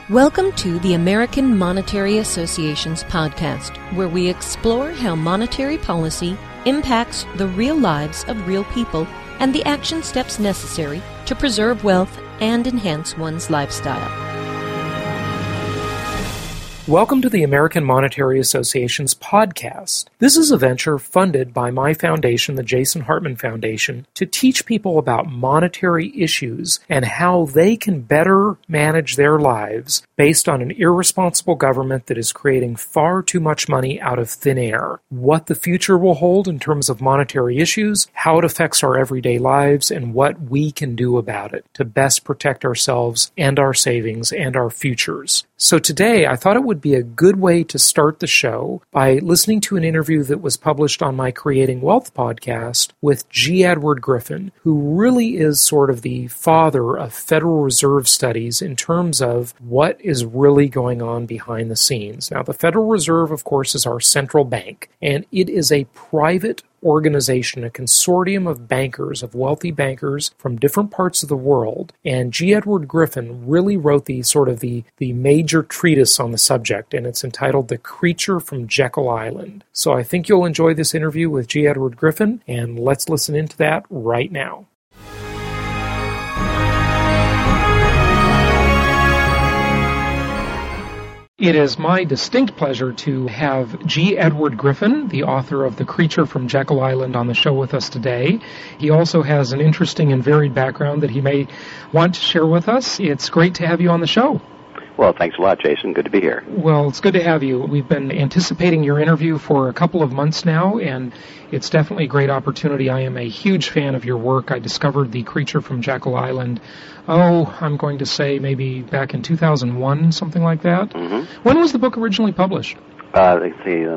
Welcome to the American Monetary Association's podcast, where we explore how monetary policy impacts the real lives of real people and the action steps necessary to preserve wealth and enhance one's lifestyle. Welcome to the American Monetary Association's podcast. This is a venture funded by my foundation, the Jason Hartman Foundation, to teach people about monetary issues and how they can better manage their lives based on an irresponsible government that is creating far too much money out of thin air. What the future will hold in terms of monetary issues, how it affects our everyday lives, and what we can do about it to best protect ourselves and our savings and our futures. So today, I thought it would be a good way to start the show by listening to an interview that was published on my Creating Wealth podcast with G. Edward Griffin, who really is sort of the father of Federal Reserve studies in terms of what is really going on behind the scenes. Now, the Federal Reserve, of course, is our central bank, and it is a private organization, a consortium of bankers, of wealthy bankers from different parts of the world. And G. Edward Griffin really wrote the major treatise on the subject, and it's entitled The Creature from Jekyll Island. So I think you'll enjoy this interview with G. Edward Griffin, and let's listen into that right now. It is my distinct pleasure to have G. Edward Griffin, the author of The Creature from Jekyll Island, on the show with us today. He also has an interesting and varied background that he may want to share with us. It's great to have you on the show. Well, thanks a lot, Jason. Good to be here. Well, it's good to have you. We've been anticipating your interview for a couple of months now, and it's definitely a great opportunity. I am a huge fan of your work. I discovered The Creature from Jekyll Island, I'm going to say maybe back in 2001, something like that. Mm-hmm. When was the book originally published? Let's see,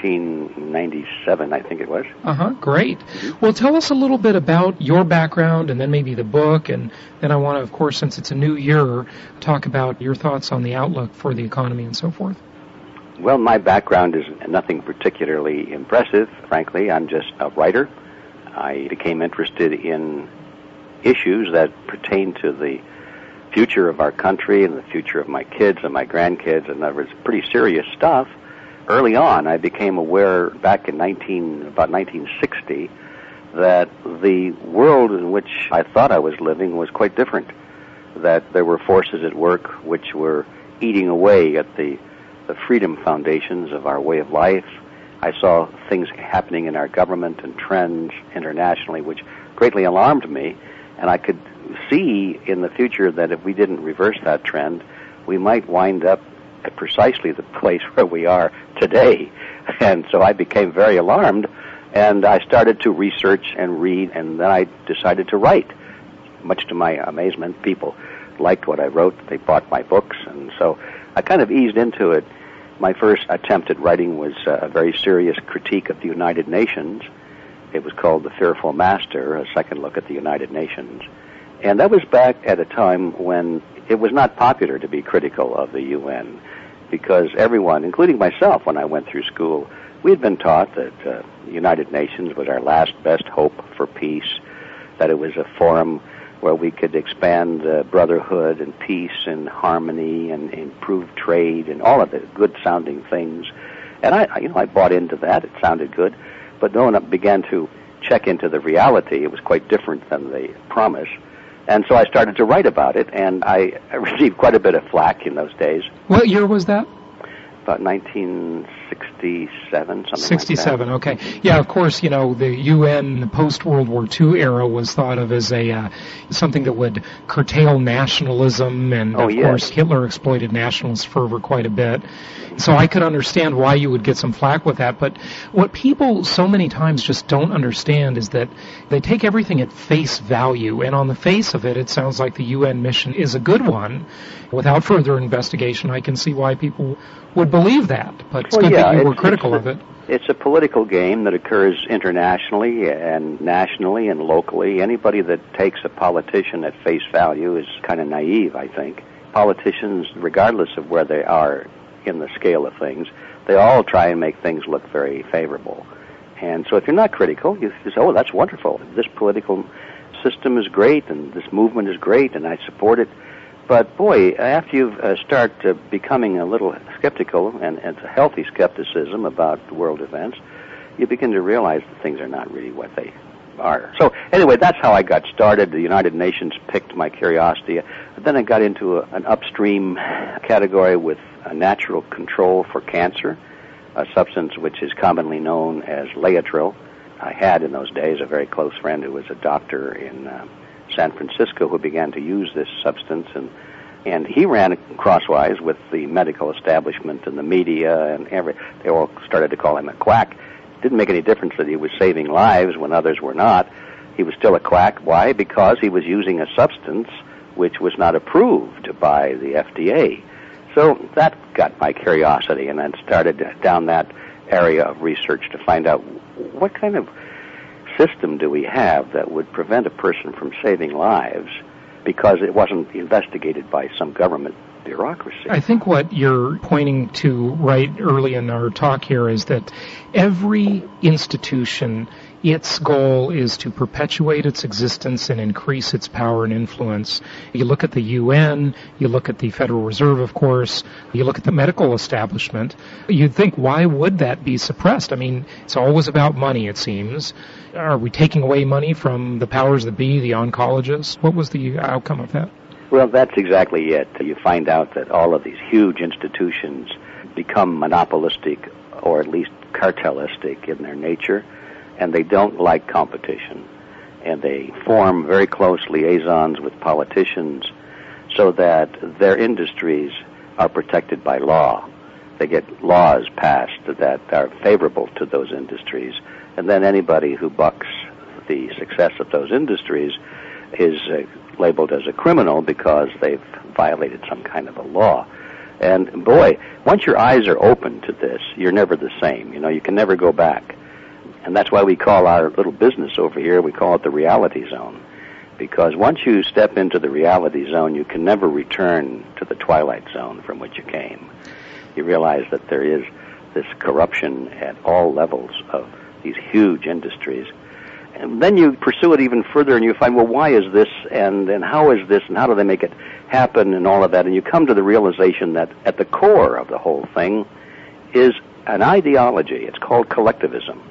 1997, I think it was. Great. Well, tell us a little bit about your background and then maybe the book, and then I want to, of course, since it's a new year, talk about your thoughts on the outlook for the economy and so forth. Well, my background is nothing particularly impressive, frankly. I'm just a writer. I became interested in issues that pertain to the future of our country and the future of my kids and my grandkids, and that was pretty serious stuff. Early on, I became aware back in about 1960 that the world in which I thought I was living was quite different, that there were forces at work which were eating away at the freedom foundations of our way of life. I saw things happening in our government and trends internationally which greatly alarmed me, and I could see in the future that if we didn't reverse that trend, we might wind up at precisely the place where we are today. And so I became very alarmed, and I started to research and read, and then I decided to write. Much to my amazement, people liked what I wrote. They bought my books, and so I kind of eased into it. My first attempt at writing was a very serious critique of the United Nations. It was called The Fearful Master, a second look at the United Nations. And that was back at a time when it was not popular to be critical of the UN, because everyone, including myself when I went through school, we had been taught that the United Nations was our last best hope for peace, that it was a forum where we could expand brotherhood and peace and harmony and improve trade and all of the good-sounding things. And I bought into that. It sounded good. But when I began to check into the reality, it was quite different than the promise. And so I started to write about it, and I received quite a bit of flack in those days. What year was that? About 1967, something 67, like that. Okay. Yeah, of course, the UN, the post-World War II era was thought of as something that would curtail nationalism, and of course Hitler exploited nationalist fervor quite a bit. So I could understand why you would get some flack with that, but what people so many times just don't understand is that they take everything at face value, and on the face of it, it sounds like the UN mission is a good one. Without further investigation, I can see why people would believe that, but it's good that you were critical of it. It's a political game that occurs internationally and nationally and locally. Anybody that takes a politician at face value is kind of naive, I think. Politicians, regardless of where they are in the scale of things, they all try and make things look very favorable. And so if you're not critical, you say, oh, that's wonderful. This political system is great and this movement is great and I support it. But boy, after you start becoming a little skeptical, and it's a healthy skepticism about world events, you begin to realize that things are not really what they are. So anyway, that's how I got started. The United Nations picked my curiosity. Then I got into an upstream category with a natural control for cancer, a substance which is commonly known as Laetrile. I had in those days a very close friend who was a doctor in San Francisco who began to use this substance, and he ran crosswise with the medical establishment and the media, and they all started to call him a quack. It didn't make any difference that he was saving lives when others were not. He was still a quack. Why? Because he was using a substance which was not approved by the FDA. So that got my curiosity, and I started down that area of research to find out what kind of system do we have that would prevent a person from saving lives because it wasn't investigated by some government bureaucracy. I think what you're pointing to right early in our talk here is that every institution, its goal is to perpetuate its existence and increase its power and influence. You look at the UN, you look at the Federal Reserve, of course, you look at the medical establishment, you'd think, why would that be suppressed? I mean, it's always about money, it seems. Are we taking away money from the powers that be, the oncologists? What was the outcome of that? Well, that's exactly it. You find out that all of these huge institutions become monopolistic or at least cartelistic in their nature, and they don't like competition. And they form very close liaisons with politicians so that their industries are protected by law. They get laws passed that are favorable to those industries, and then anybody who bucks the success of those industries is labeled as a criminal because they've violated some kind of a law. And boy, once your eyes are open to this, you're never the same. You know, you can never go back. And that's why we call our little business over here, we call it the reality zone. Because once you step into the reality zone, you can never return to the twilight zone from which you came. You realize that there is this corruption at all levels of these huge industries. And then you pursue it even further and you find, well, why is this, and how is this, and how do they make it happen, and all of that. And you come to the realization that at the core of the whole thing is an ideology. It's called collectivism.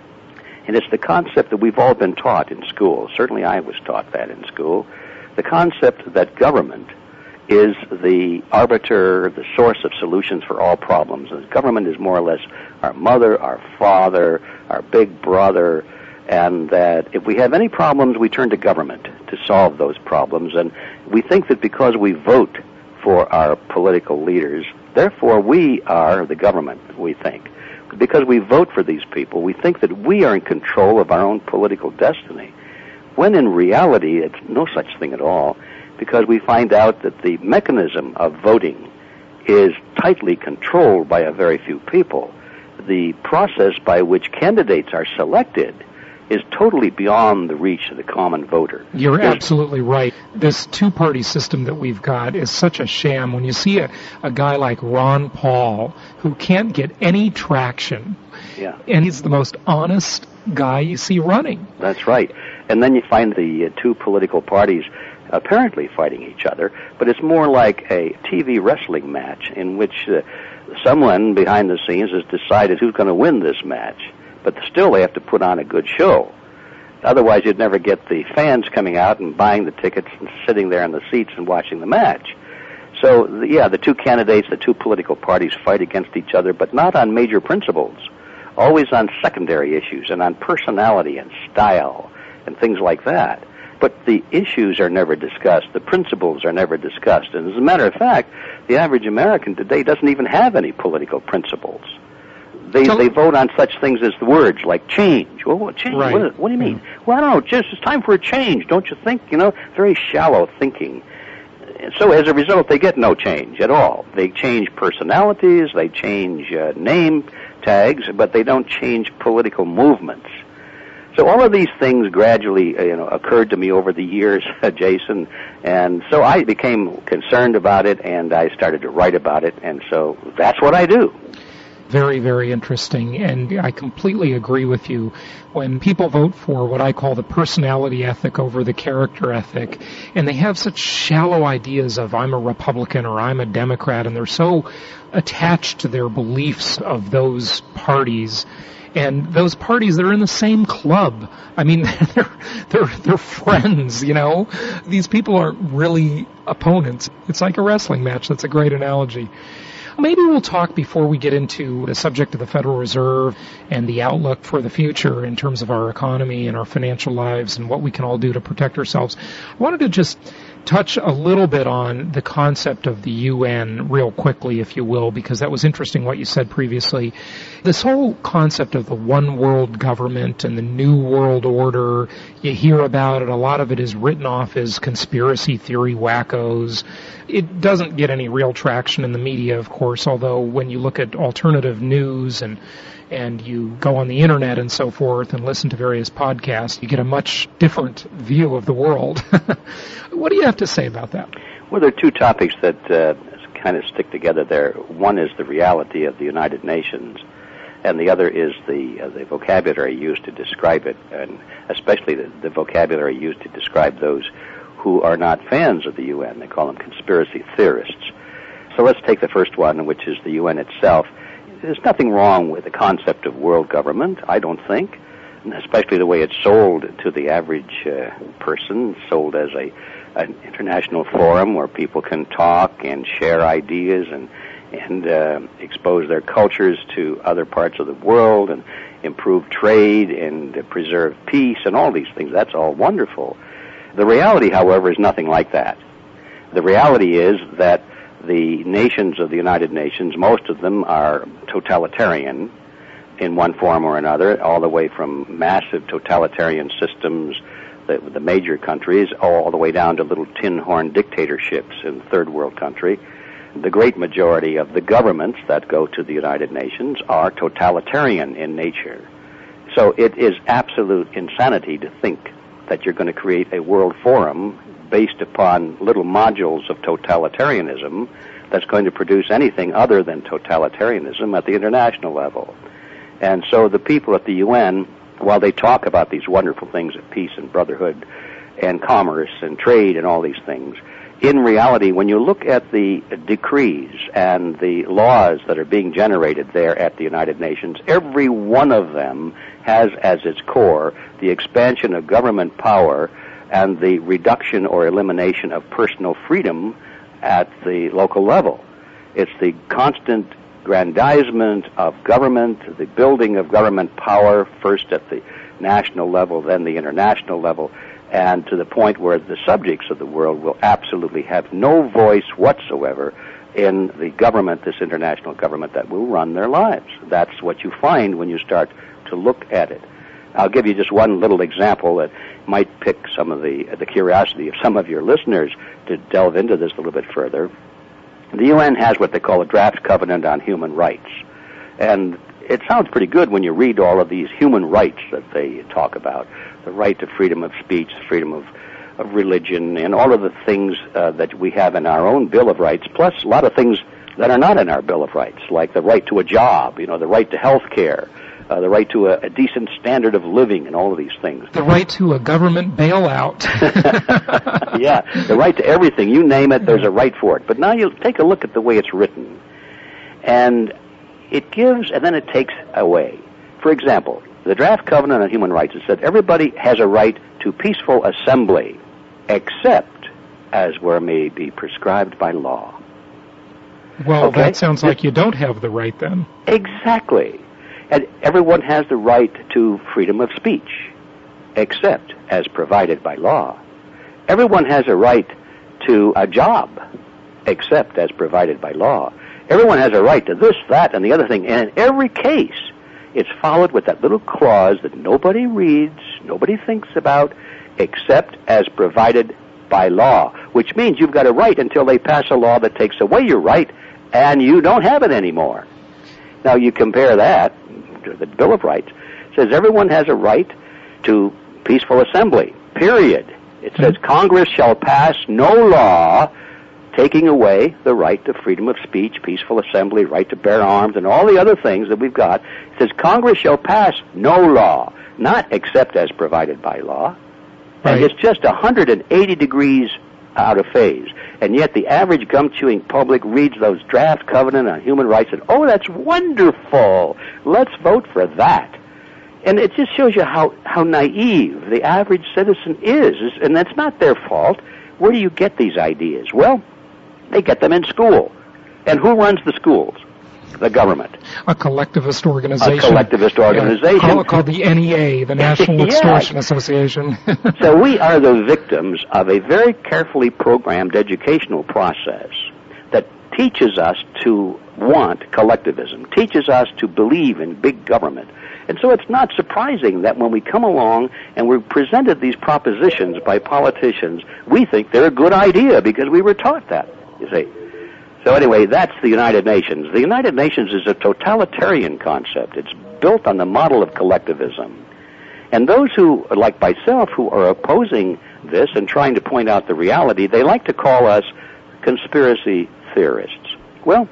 And it's the concept that we've all been taught in school. Certainly I was taught that in school. The concept that government is the arbiter, the source of solutions for all problems. And government is more or less our mother, our father, our big brother, and that if we have any problems, we turn to government to solve those problems. And we think that because we vote for our political leaders, therefore we are the government, we think. Because we vote for these people, we think that we are in control of our own political destiny, when in reality it's no such thing at all, because we find out that the mechanism of voting is tightly controlled by a very few people. The process by which candidates are selected is totally beyond the reach of the common voter. You're absolutely right. This two-party system that we've got is such a sham. When you see a guy like Ron Paul who can't get any traction, and he's the most honest guy you see running. That's right. And then you find the two political parties apparently fighting each other, but it's more like a TV wrestling match in which someone behind the scenes has decided who's going to win this match. But still they have to put on a good show. Otherwise you'd never get the fans coming out and buying the tickets and sitting there in the seats and watching the match. So, the two candidates, the two political parties fight against each other, but not on major principles. Always on secondary issues and on personality and style and things like that. But the issues are never discussed. The principles are never discussed. And as a matter of fact, the average American today doesn't even have any political principles. They vote on such things as the words like change. Well, what change? Right. What do you mean? Well, I don't know. Just it's time for a change, don't you think? Very shallow thinking. So as a result, they get no change at all. They change personalities, they change name tags, but they don't change political movements. So all of these things gradually, occurred to me over the years, Jason, and so I became concerned about it, and I started to write about it, and so that's what I do. very, very interesting, and I completely agree with you. When people vote for what I call the personality ethic over the character ethic, and they have such shallow ideas of I'm a Republican or I'm a Democrat, and they're so attached to their beliefs of those parties, and those parties, they're in the same club. I mean, they're friends, you know. These people aren't really opponents. It's like a wrestling match. That's a great analogy. Maybe we'll talk before we get into the subject of the Federal Reserve and the outlook for the future in terms of our economy and our financial lives and what we can all do to protect ourselves. I wanted to just touch a little bit on the concept of the UN real quickly, if you will, because that was interesting what you said previously. This whole concept of the one world government and the new world order, you hear about it. A lot of it is written off as conspiracy theory wackos. It doesn't get any real traction in the media, of course, although when you look at alternative news and you go on the internet and so forth and listen to various podcasts, you get a much different view of the world. What do you have to say about that? Well, there are two topics that kind of stick together there. One is the reality of the United Nations, and the other is the vocabulary used to describe it, and especially the vocabulary used to describe those who are not fans of the UN. They call them conspiracy theorists. So let's take the first one, which is the UN itself. There's nothing wrong with the concept of world government, I don't think, especially the way it's sold to the average person, sold as an international forum where people can talk and share ideas and expose their cultures to other parts of the world and improve trade and preserve peace and all these things. That's all wonderful. The reality, however, is nothing like that. The reality is that the nations of the United Nations, most of them are totalitarian in one form or another, all the way from massive totalitarian systems, the major countries, all the way down to little tin-horn dictatorships in third world country. The great majority of the governments that go to the United Nations are totalitarian in nature. So it is absolute insanity to think that you're going to create a world forum based upon little modules of totalitarianism that's going to produce anything other than totalitarianism at the international level. And so the people at the UN, while they talk about these wonderful things of peace and brotherhood and commerce and trade and all these things, in reality, when you look at the decrees and the laws that are being generated there at the United Nations, every one of them has as its core the expansion of government power and the reduction or elimination of personal freedom at the local level. It's the constant grandizement of government, the building of government power, first at the national level, then the international level, and to the point where the subjects of the world will absolutely have no voice whatsoever in the government, this international government that will run their lives. That's what you find when you start to look at it. I'll give you just one little example that might pick some of the curiosity of some of your listeners to delve into this a little bit further. The UN has what they call a draft covenant on human rights. And it sounds pretty good when you read all of these human rights that they talk about. The right to freedom of speech, freedom of religion, and all of the things that we have in our own Bill of Rights, plus a lot of things that are not in our Bill of Rights, like the right to a job, the right to health care, the right to a decent standard of living, and all of these things. The right to a government bailout. Yeah, the right to everything. You name it, there's a right for it. But now you take a look at the way it's written. And it gives, and then it takes away. For example, the draft covenant on human rights, it said everybody has a right to peaceful assembly, except as where may be prescribed by law. Well, okay? That sounds like you don't have the right then. Exactly. And everyone has the right to freedom of speech, except as provided by law. Everyone has a right to a job, except as provided by law. Everyone has a right to this, that, and the other thing. And in every case, it's followed with that little clause that nobody reads, nobody thinks about, except as provided by law, which means you've got a right until they pass a law that takes away your right, and you don't have it anymore. Now, you compare that to the Bill of Rights. It says everyone has a right to peaceful assembly, period. It says Congress shall pass no law taking away the right to freedom of speech, peaceful assembly, right to bear arms, and all the other things that we've got. It says Congress shall pass no law, not except as provided by law. Right. And it's just 180 degrees out of phase. And yet the average gum-chewing public reads those draft covenant on human rights and, oh, that's wonderful. Let's vote for that. And it just shows you how naive the average citizen is. And that's not their fault. Where do you get these ideas? Well, they get them in school. And who runs the schools? The government. A collectivist organization. A collectivist organization. Called the NEA, the National Extortion Association. So we are the victims of a very carefully programmed educational process that teaches us to want collectivism, teaches us to believe in big government. And so it's not surprising that when we come along and we're presented these propositions by politicians, we think they're a good idea because we were taught that, you see. So anyway, that's the United Nations. The United Nations is a totalitarian concept. It's built on the model of collectivism. And those who, like myself, who are opposing this and trying to point out the reality, they like to call us conspiracy theorists. Well,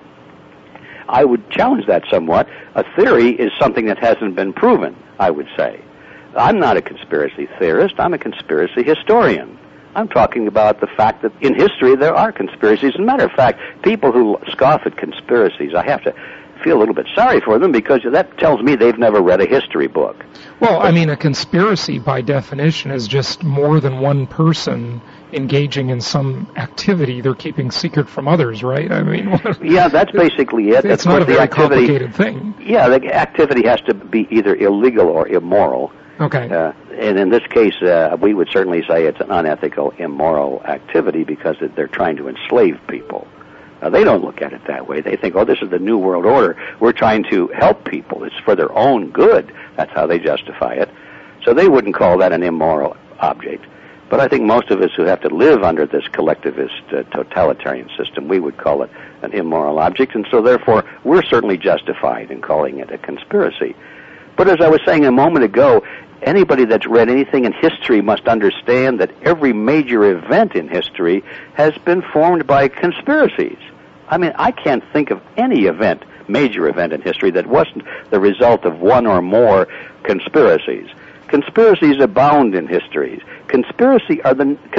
I would challenge that somewhat. A theory is something that hasn't been proven, I would say. I'm not a conspiracy theorist. I'm a conspiracy historian. I'm talking about the fact that in history there are conspiracies. As a matter of fact, people who scoff at conspiracies, I have to feel a little bit sorry for them because that tells me they've never read a history book. Well, I mean, a conspiracy by definition is just more than one person engaging in some activity they're keeping secret from others, right? I mean, yeah, that's basically it. It's not a very complicated thing. Yeah, the activity has to be either illegal or immoral. Okay. And in this case, we would certainly say it's an unethical, immoral activity because they're trying to enslave people. They don't look at it that way. They think, oh, this is the New World Order. We're trying to help people. It's for their own good. That's how they justify it. So they wouldn't call that an immoral object. But I think most of us who have to live under this collectivist totalitarian system, we would call it an immoral object. And so therefore, we're certainly justified in calling it a conspiracy. But as I was saying a moment ago, anybody that's read anything in history must understand that every major event in history has been formed by conspiracies. I mean, I can't think of any major event in history that wasn't the result of one or more conspiracies. Conspiracies abound in history. Conspiracies are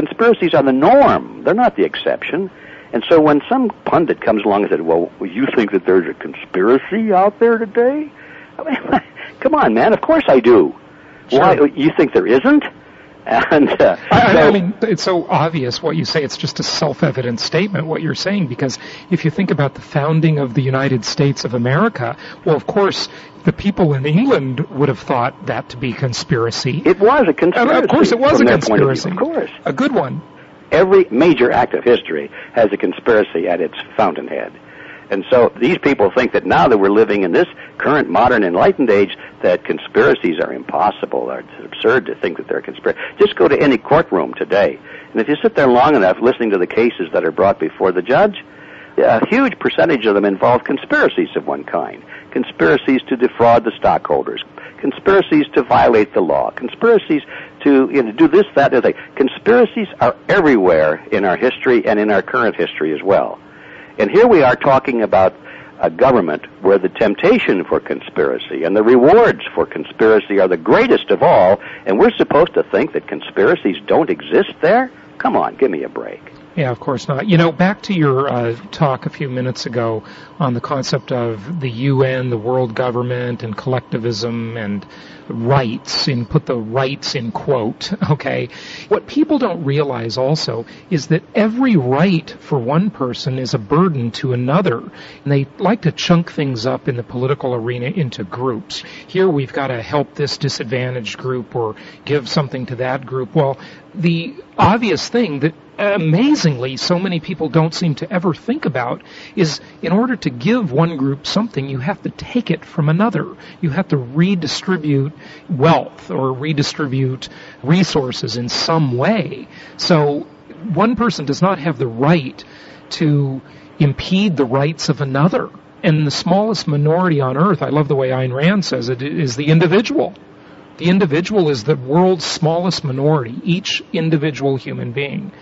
the norm. They're not the exception. And so when some pundit comes along and says, well, you think that there's a conspiracy out there today? I mean, come on, man, of course I do. Sure. Why, you think there isn't? And I mean, it's so obvious what you say. It's just a self-evident statement, what you're saying, because if you think about the founding of the United States of America, well, of course, the people in England would have thought that to be conspiracy. It was a conspiracy. Of course it was a conspiracy. Of course. A good one. Every major act of history has a conspiracy at its fountainhead. And so these people think that now that we're living in this current modern enlightened age that conspiracies are impossible, or it's absurd to think that they're conspiracy. Just go to any courtroom today, and if you sit there long enough listening to the cases that are brought before the judge, a huge percentage of them involve conspiracies of one kind. Conspiracies to defraud the stockholders, conspiracies to violate the law, conspiracies to do this, that, and the other. Conspiracies are everywhere in our history and in our current history as well. And here we are talking about a government where the temptation for conspiracy and the rewards for conspiracy are the greatest of all, and we're supposed to think that conspiracies don't exist there? Come on, give me a break. Yeah, of course not. You know, back to your talk a few minutes ago on the concept of the UN, the world government, and collectivism and rights, and put the rights in quote, okay? What people don't realize also is that every right for one person is a burden to another. And they like to chunk things up in the political arena into groups. Here we've got to help this disadvantaged group or give something to that group. Well, the obvious thing that amazingly so many people don't seem to ever think about is in order to give one group something, you have to take it from another. You have to redistribute wealth or redistribute resources in some way. So one person does not have the right to impede the rights of another. And the smallest minority on earth, I love the way Ayn Rand says it, is the individual. The individual is the world's smallest minority, each individual human being.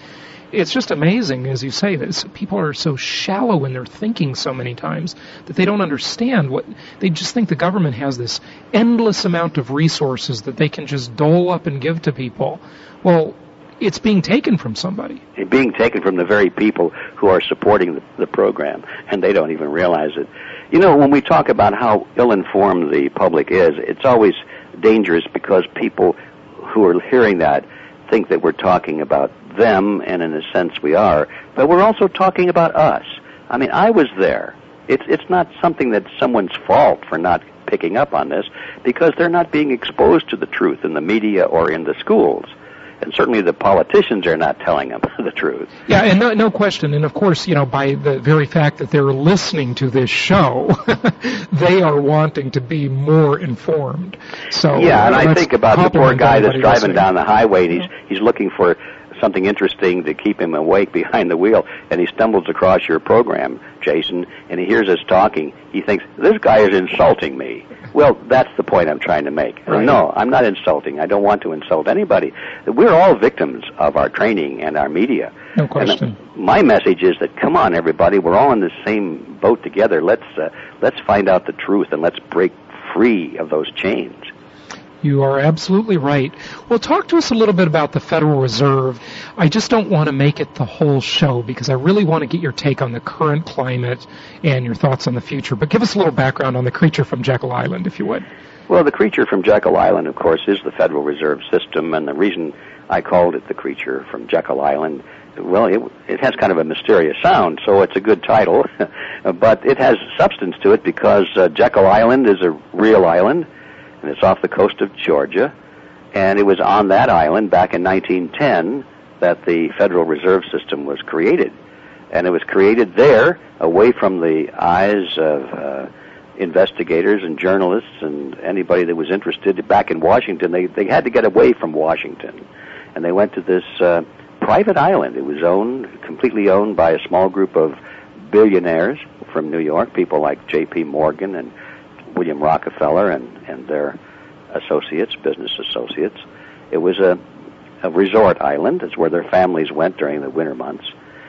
It's just amazing, as you say, that people are so shallow in their thinking so many times that they don't understand what they just think the government has this endless amount of resources that they can just dole up and give to people. Well, it's being taken from somebody. It's being taken from the very people who are supporting the program, and they don't even realize it. You know, when we talk about how ill-informed the public is, it's always dangerous because people who are hearing that think that we're talking about them, and in a sense we are, but we're also talking about us. I mean, I was there. It's not something that's someone's fault for not picking up on this, because they're not being exposed to the truth in the media or in the schools. And certainly the politicians are not telling them the truth. Yeah, and no question. And of course, you know, by the very fact that they're listening to this show, they are wanting to be more informed. So yeah, and I think about the poor guy that's driving down the highway, and he's looking for something interesting to keep him awake behind the wheel, and he stumbles across your program, Jason, and he hears us talking. He thinks, this guy is insulting me. Well, that's the point I'm trying to make. Right. No, I'm not insulting. I don't want to insult anybody. We're all victims of our training and our media. No question. And my message is that, come on, everybody, we're all in the same boat together. Let's find out the truth, and let's break free of those chains. You are absolutely right. Well, talk to us a little bit about the Federal Reserve. I just don't want to make it the whole show because I really want to get your take on the current climate and your thoughts on the future. But give us a little background on the creature from Jekyll Island, if you would. Well, the creature from Jekyll Island, of course, is the Federal Reserve System, and the reason I called it the creature from Jekyll Island, well, it has kind of a mysterious sound, so it's a good title, but it has substance to it because Jekyll Island is a real island, and it's off the coast of Georgia, and it was on that island back in 1910 that the Federal Reserve System was created. And it was created there, away from the eyes of investigators and journalists and anybody that was interested. Back in Washington, they had to get away from Washington, and they went to this private island. It was completely owned by a small group of billionaires from New York, people like J.P. Morgan and William Rockefeller and their associates, business associates. It was a resort island. It's where their families went during the winter months.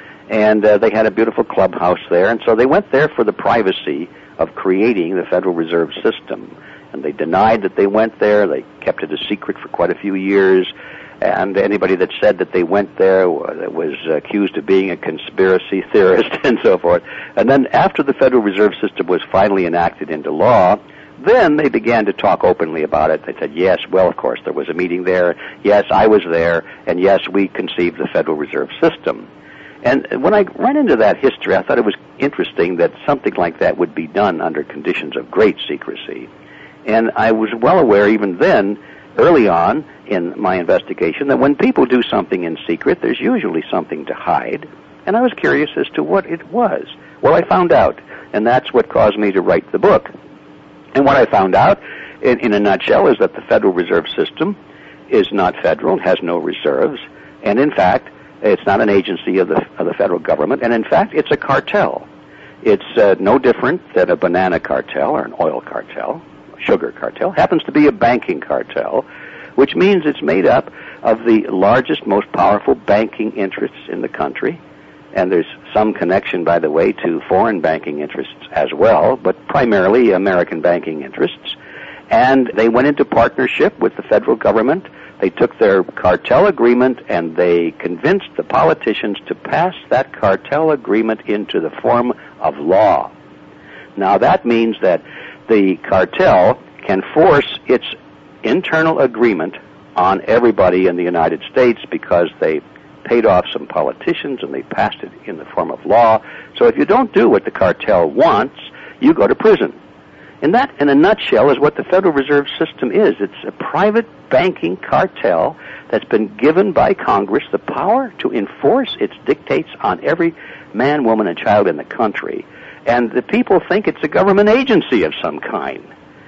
And they had a beautiful clubhouse there, and so they went there for the privacy of creating the Federal Reserve System. And they denied that they went there. They kept it a secret for quite a few years. And anybody that said that they went there was accused of being a conspiracy theorist and so forth. And then after the Federal Reserve System was finally enacted into law, then they began to talk openly about it. They said, yes, well, of course, there was a meeting there. Yes, I was there. And yes, we conceived the Federal Reserve System. And when I ran into that history, I thought it was interesting that something like that would be done under conditions of great secrecy. And I was well aware even then, early on in my investigation, that when people do something in secret, there's usually something to hide. And I was curious as to what it was. Well, I found out, and that's what caused me to write the book. And what I found out, in a nutshell, is that the Federal Reserve System is not federal, has no reserves, and in fact, it's not an agency of the federal government, and in fact, it's a cartel. It's no different than a banana cartel or an oil cartel, sugar cartel. Happens to be a banking cartel, which means it's made up of the largest, most powerful banking interests in the country. And there's some connection, by the way, to foreign banking interests as well, but primarily American banking interests. And they went into partnership with the federal government. They took their cartel agreement and they convinced the politicians to pass that cartel agreement into the form of law. Now that means that the cartel can force its internal agreement on everybody in the United States because they paid off some politicians and they passed it in the form of law. So if you don't do what the cartel wants, you go to prison. And that, in a nutshell, is what the Federal Reserve System is. It's a private banking cartel that's been given by Congress the power to enforce its dictates on every man, woman, and child in the country. And the people think it's a government agency of some kind.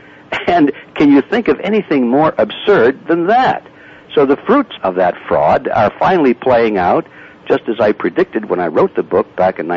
And can you think of anything more absurd than that? So the fruits of that fraud are finally playing out, just as I predicted when I wrote the book back in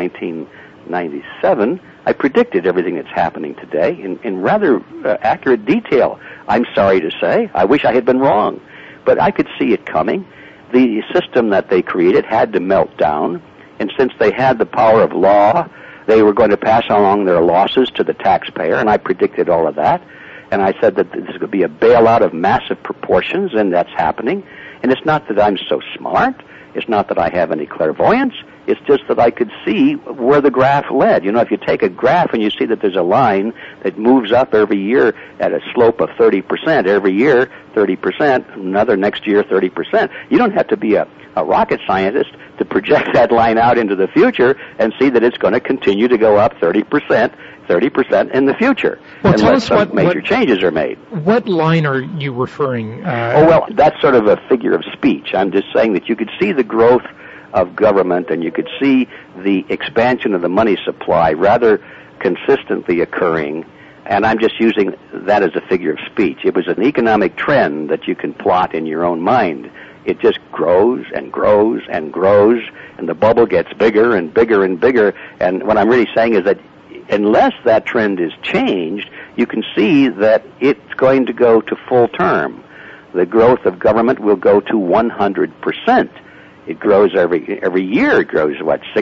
1997. I predicted everything that's happening today in rather accurate detail. I'm sorry to say. I wish I had been wrong. But I could see it coming. the system that they created had to melt down, and since they had the power of law, they were going to pass along their losses to the taxpayer, and I predicted all of that. And I said that this is going to be a bailout of massive proportions, and that's happening. And it's not that I'm so smart. It's not that I have any clairvoyance. It's just that I could see where the graph led. You know, if you take a graph and you see that there's a line that moves up every year at a slope of 30%, every year 30%, another next year 30%, you don't have to be a rocket scientist to project that line out into the future and see that it's going to continue to go up 30% in the future, well, unless some major changes are made. What line are you referring? Well, that's sort of a figure of speech. I'm just saying that you could see the growth of government and you could see the expansion of the money supply rather consistently occurring, and I'm just using that as a figure of speech. It was an economic trend that you can plot in your own mind. It just grows and grows and grows, and the bubble gets bigger and bigger and bigger, and what I'm really saying is that unless that trend is changed, you can see that it's going to go to full term. The growth of government will go to 100%. It grows every year. It grows,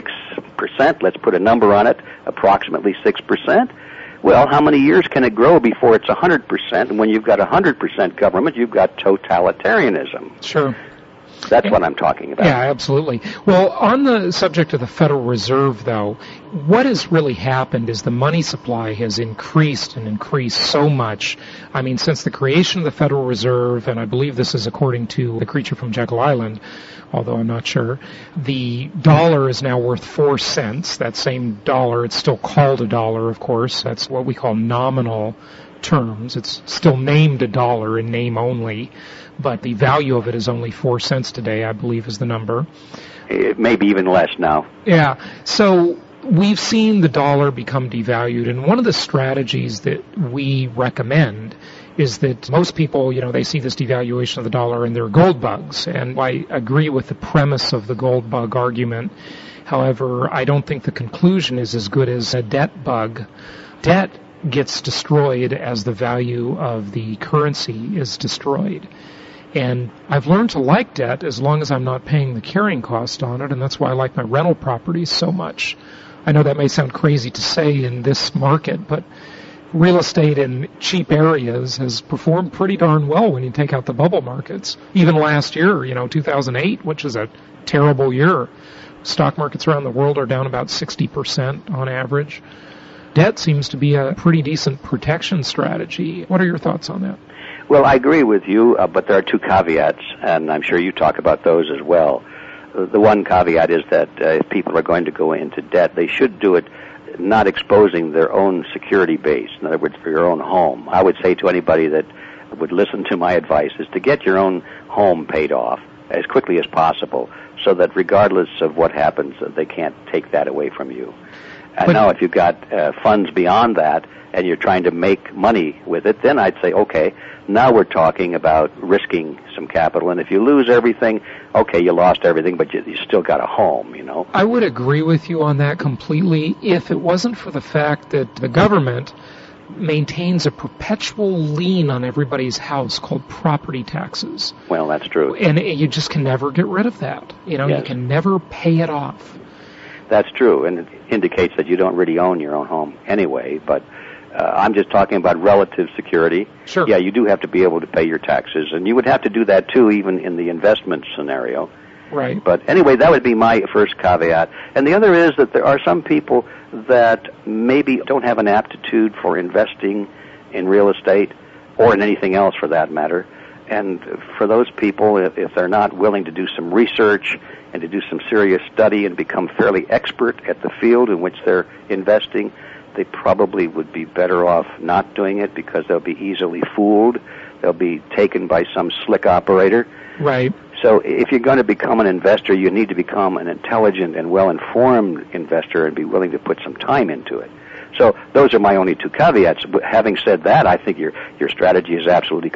6%? Let's put a number on it, approximately 6%. Well, how many years can it grow before it's 100%? And when you've got 100% government, you've got totalitarianism. Sure. That's what I'm talking about. Yeah, absolutely. Well, on the subject of the Federal Reserve, though, what has really happened is the money supply has increased and increased so much. I mean, since the creation of the Federal Reserve, and I believe this is according to the creature from Jekyll Island, although I'm not sure, the dollar is now worth 4 cents. That same dollar, it's still called a dollar, of course. That's what we call nominal terms. It's still named a dollar in name only, but the value of it is only 4 cents today, I believe is the number. It may be even less now. Yeah. So we've seen the dollar become devalued, and one of the strategies that we recommend is that most people, they see this devaluation of the dollar and they're gold bugs, and I agree with the premise of the gold bug argument. However, I don't think the conclusion is as good as a debt bug. Debt gets destroyed as the value of the currency is destroyed. And I've learned to like debt as long as I'm not paying the carrying cost on it, and that's why I like my rental properties so much. I know that may sound crazy to say in this market, but real estate in cheap areas has performed pretty darn well when you take out the bubble markets. Even last year, 2008, which is a terrible year, stock markets around the world are down about 60% on average. Debt seems to be a pretty decent protection strategy. What are your thoughts on that? Well, I agree with you, but there are two caveats, and I'm sure you talk about those as well. The one caveat is that if people are going to go into debt, they should do it not exposing their own security base, in other words, for your own home. I would say to anybody that would listen to my advice is to get your own home paid off as quickly as possible so that regardless of what happens, they can't take that away from you. And now if you've got funds beyond that and you're trying to make money with it, then I'd say, okay, now we're talking about risking some capital. And if you lose everything, okay, you lost everything, but you still got a home, I would agree with you on that completely if it wasn't for the fact that the government maintains a perpetual lien on everybody's house called property taxes. Well, that's true. And you just can never get rid of that. Yes. You can never pay it off. That's true, and it indicates that you don't really own your own home anyway, but I'm just talking about relative security. Sure. Yeah, you do have to be able to pay your taxes, and you would have to do that too even in the investment scenario. Right. But anyway, that would be my first caveat. And the other is that there are some people that maybe don't have an aptitude for investing in real estate or in anything else for that matter. And for those people, if they're not willing to do some research and to do some serious study and become fairly expert at the field in which they're investing, they probably would be better off not doing it because they'll be easily fooled. They'll be taken by some slick operator. Right. So if you're going to become an investor, you need to become an intelligent and well-informed investor and be willing to put some time into it. So those are my only two caveats. But having said that, I think your strategy is absolutely correct.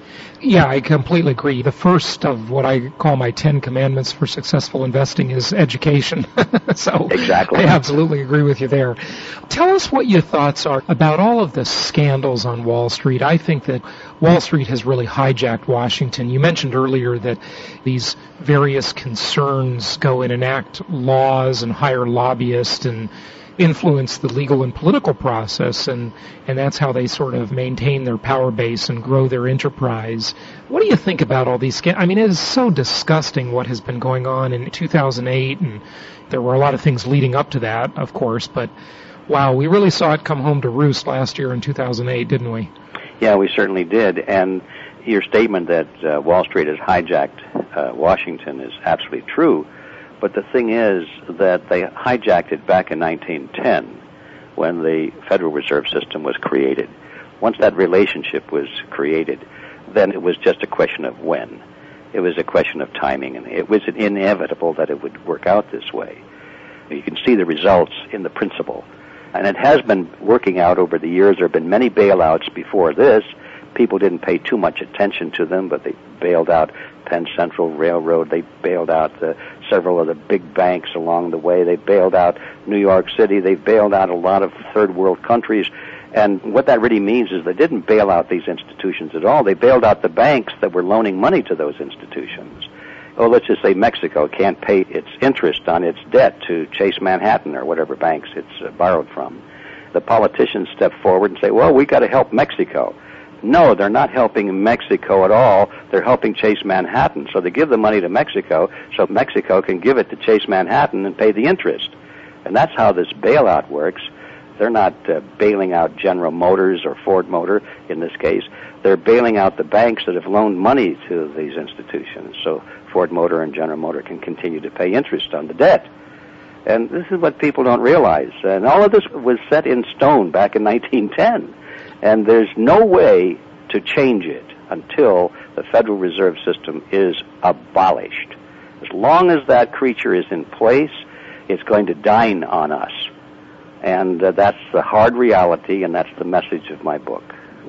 Yeah, I completely agree. The first of what I call my 10 commandments for successful investing is education. So exactly. I absolutely agree with you there. Tell us what your thoughts are about all of the scandals on Wall Street. I think that Wall Street has really hijacked Washington. You mentioned earlier that these various concerns go and enact laws and hire lobbyists and influence the legal and political process, and that's how they sort of maintain their power base and grow their enterprise. What do you think about all these scams? I mean, it is so disgusting what has been going on in 2008, and there were a lot of things leading up to that, of course, but wow, we really saw it come home to roost last year in 2008, didn't we? Yeah, we certainly did, and your statement that Wall Street has hijacked Washington is absolutely true. But the thing is that they hijacked it back in 1910 when the Federal Reserve System was created. Once that relationship was created, then it was just a question of when. It was a question of timing, and it was inevitable that it would work out this way. You can see the results in the principle. And it has been working out over the years. There have been many bailouts before this. People didn't pay too much attention to them, but they bailed out Penn Central Railroad. They bailed out several of the big banks along the way. They bailed out New York City. They bailed out a lot of third world countries. And what that really means is they didn't bail out these institutions at all. They bailed out the banks that were loaning money to those institutions. Oh, let's just say Mexico can't pay its interest on its debt to Chase Manhattan or whatever banks it's borrowed from. The politicians step forward and say, well, we got to help Mexico. No, they're not helping Mexico at all. They're helping Chase Manhattan. So they give the money to Mexico so Mexico can give it to Chase Manhattan and pay the interest. And that's how this bailout works. They're not bailing out General Motors or Ford Motor in this case. They're bailing out the banks that have loaned money to these institutions so Ford Motor and General Motor can continue to pay interest on the debt. And this is what people don't realize. And all of this was set in stone back in 1910. And there's no way to change it until the Federal Reserve System is abolished. As long as that creature is in place, it's going to dine on us. And that's the hard reality, and that's the message of my book.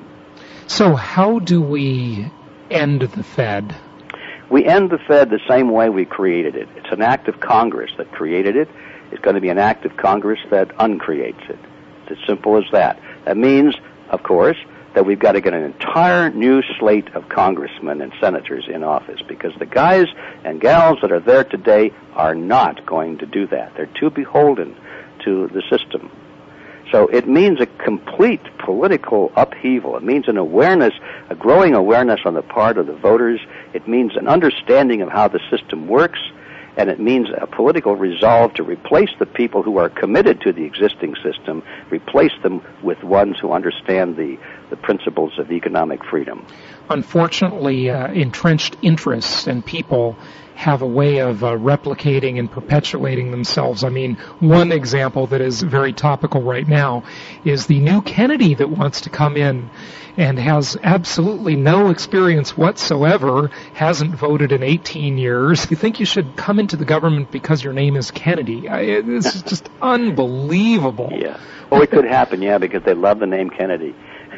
So how do we end the Fed? We end the Fed the same way we created it. It's an act of Congress that created it. It's going to be an act of Congress that uncreates it. It's as simple as that. That means, of course, that we've got to get an entire new slate of congressmen and senators in office, because the guys and gals that are there today are not going to do that. They're too beholden to the system. So it means a complete political upheaval. It means an awareness, a growing awareness on the part of the voters. It means an understanding of how the system works, and it means a political resolve to replace the people who are committed to the existing system, replace them with ones who understand the principles of economic freedom. Unfortunately, entrenched interests and people have a way of replicating and perpetuating themselves. I mean, one example that is very topical right now is the new Kennedy that wants to come in and has absolutely no experience whatsoever, hasn't voted in 18 years. You think you should come into the government because your name is Kennedy? This is just unbelievable. Yeah. Well, it could happen, yeah, because they love the name Kennedy.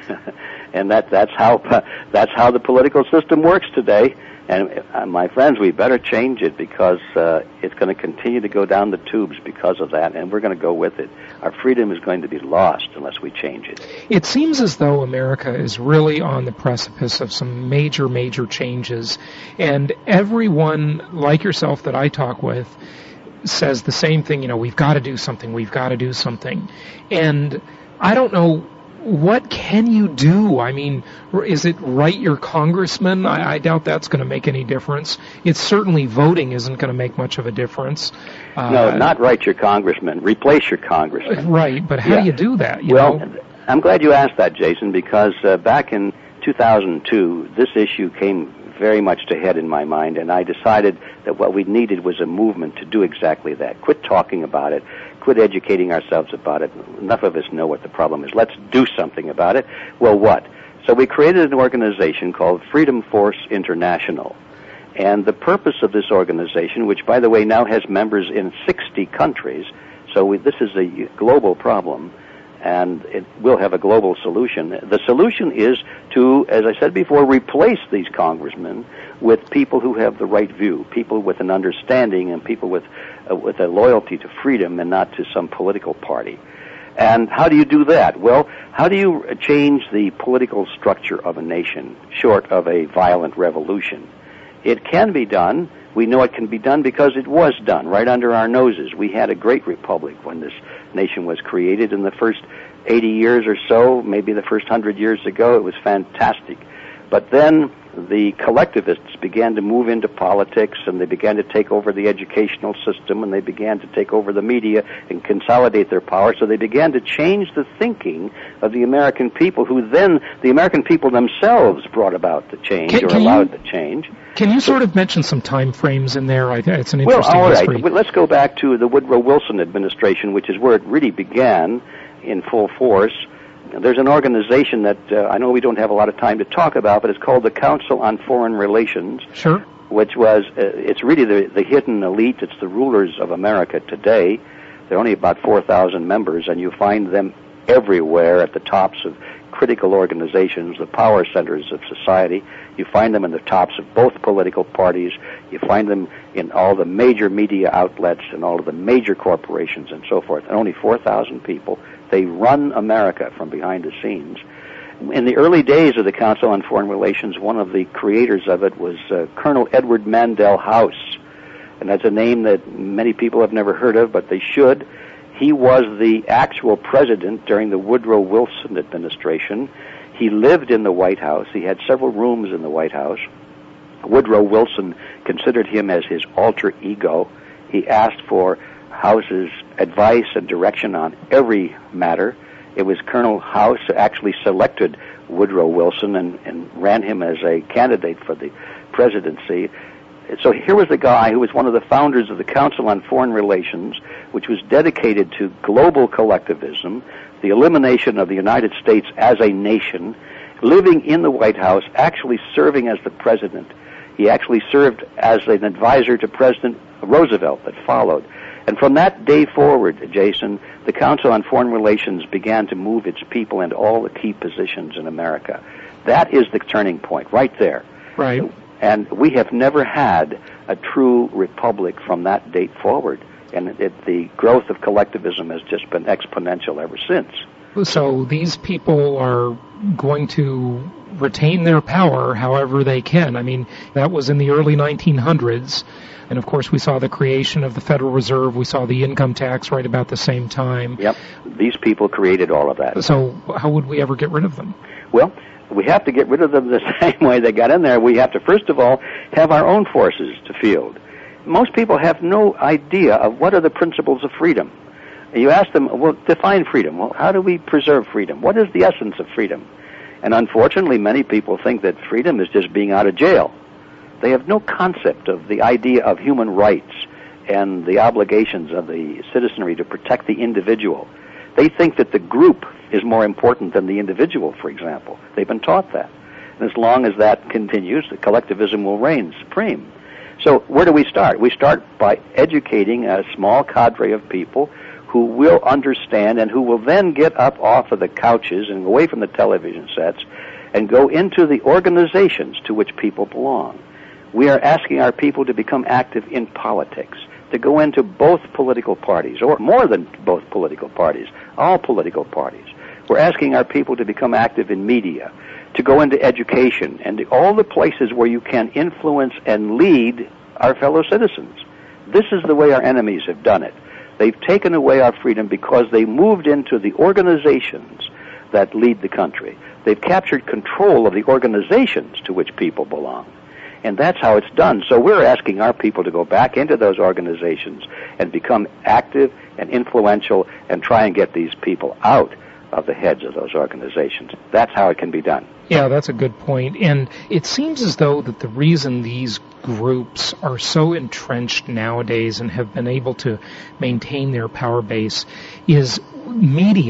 And that's how the political system works today. And my friends, we better change it, because it's going to continue to go down the tubes because of that, and we're going to go with it. Our freedom is going to be lost unless we change it. It seems as though America is really on the precipice of some major, major changes, and everyone like yourself that I talk with says the same thing, you know, we've got to do something, we've got to do something. And I don't know, what can you do? I mean, is it write your congressman? I doubt that's going to make any difference. It's certainly voting isn't going to make much of a difference. No, not write your congressman. Replace your congressman. Right, but how do you do that? You know? I'm glad you asked that, Jason, because back in 2002, this issue came very much to head in my mind, and I decided that what we needed was a movement to do exactly that. Quit talking about it. Quit educating ourselves about it. Enough of us know what the problem is. Let's do something about it. Well, what? So we created an organization called Freedom Force International. And the purpose of this organization, which, by the way, now has members in 60 countries, so this is a global problem, and it will have a global solution. The solution is to, as I said before, replace these congressmen with people who have the right view, people with an understanding, and people with a loyalty to freedom and not to some political party. And how do you do that? Well, how do you change the political structure of a nation short of a violent revolution? It can be done. We know it can be done because it was done right under our noses. We had a great republic when this nation was created. In the first 80 years or so, maybe the first 100 years ago, it was fantastic. But then the collectivists began to move into politics, and they began to take over the educational system, and they began to take over the media and consolidate their power. So they began to change the thinking of the American people, who then, the American people themselves brought about the change, allowed the change. Can you sort of mention some time frames in there? I think it's an interesting history. Well, let's go back to the Woodrow Wilson administration, which is where it really began in full force. There's an organization that I know we don't have a lot of time to talk about, but it's called the Council on Foreign Relations. Sure. Which was, it's really the hidden elite. It's the rulers of America today. There are only about 4,000 members, and you find them everywhere at the tops of critical organizations, the power centers of society. You find them in the tops of both political parties. You find them in all the major media outlets and all of the major corporations and so forth. And only 4,000 people. They run America from behind the scenes. In the early days of the Council on Foreign Relations, one of the creators of it was Colonel Edward Mandell House. And that's a name that many people have never heard of, but they should. He was the actual president during the Woodrow Wilson administration. He lived in the White House. He had several rooms in the White House. Woodrow Wilson considered him as his alter ego. He asked for House's advice and direction on every matter. It was Colonel House who actually selected Woodrow Wilson and ran him as a candidate for the presidency. So here was a guy who was one of the founders of the Council on Foreign Relations, which was dedicated to global collectivism, the elimination of the United States as a nation, living in the White House, actually serving as the president. He actually served as an advisor to President Roosevelt that followed. And from that day forward, Jason, the Council on Foreign Relations began to move its people into all the key positions in America. That is the turning point, right there. Right. And we have never had a true republic from that date forward. And the growth of collectivism has just been exponential ever since. So these people are going to retain their power however they can. I mean, that was in the early 1900s. And, of course, we saw the creation of the Federal Reserve. We saw the income tax right about the same time. Yep. These people created all of that. So how would we ever get rid of them? Well, we have to get rid of them the same way they got in there. We have to, first of all, have our own forces to field. Most people have no idea of what are the principles of freedom. You ask them, well, define freedom. Well, how do we preserve freedom? What is the essence of freedom? And unfortunately, many people think that freedom is just being out of jail. They have no concept of the idea of human rights and the obligations of the citizenry to protect the individual. They think that the group is more important than the individual, for example. They've been taught that. And as long as that continues, the collectivism will reign supreme. So where do we start? We start by educating a small cadre of people who will understand and who will then get up off of the couches and away from the television sets and go into the organizations to which people belong. We are asking our people to become active in politics, to go into both political parties, or more than both political parties, all political parties. We're asking our people to become active in media, to go into education, and all the places where you can influence and lead our fellow citizens. This is the way our enemies have done it. They've taken away our freedom because they moved into the organizations that lead the country. They've captured control of the organizations to which people belong. And that's how it's done. So we're asking our people to go back into those organizations and become active and influential and try and get these people out of the heads of those organizations. That's how it can be done. Yeah, that's a good point. And it seems as though that the reason these groups are so entrenched nowadays and have been able to maintain their power base is media.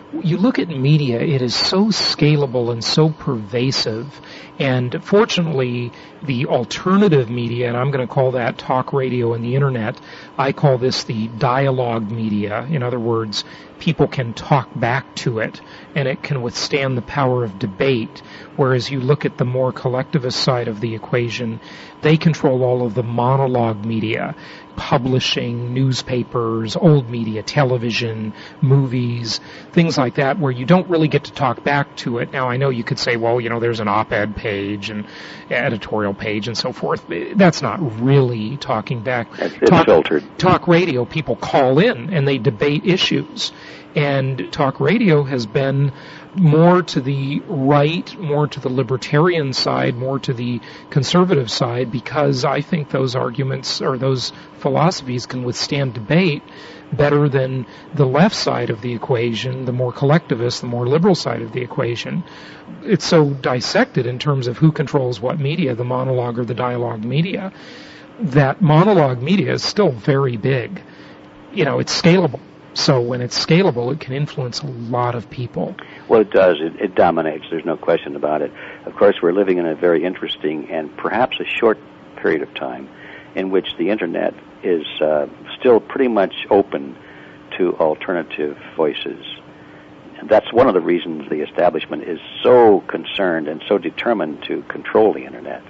you look at media, it is so scalable and so pervasive. And fortunately, the alternative media, and I'm going to call that talk radio and the internet, I call this the dialogue media. In other words, people can talk back to it, and it can withstand the power of debate. Whereas you look at the more collectivist side of the equation, they control all of the monologue media, publishing, newspapers, old media, television, movies, things like that, where you don't really get to talk back to it. Now, I know you could say, well, there's an op-ed page and editorial page and so forth. That's not really talking back. It's filtered. Talk radio, people call in and they debate issues. And talk radio has been more to the right, more to the libertarian side, more to the conservative side, because I think those arguments or those philosophies can withstand debate better than the left side of the equation, the more collectivist, the more liberal side of the equation. It's so dissected in terms of who controls what media, the monologue or the dialogue media, that monologue media is still very big. It's scalable. So when it's scalable, it can influence a lot of people. Well, it does. It dominates. There's no question about it. Of course, we're living in a very interesting and perhaps a short period of time in which the Internet is still pretty much open to alternative voices. And that's one of the reasons the establishment is so concerned and so determined to control the Internet.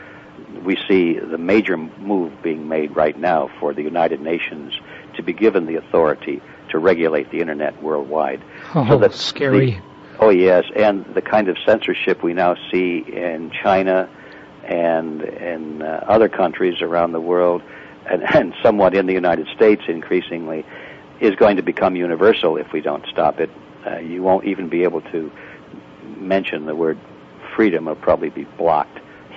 We see the major move being made right now for the United Nations to be given the authority to regulate the Internet worldwide. Oh, so that's scary. Oh, yes, and the kind of censorship we now see in China and in other countries around the world, and somewhat in the United States increasingly, is going to become universal if we don't stop it. You won't even be able to mention the word freedom. It'll probably be blocked,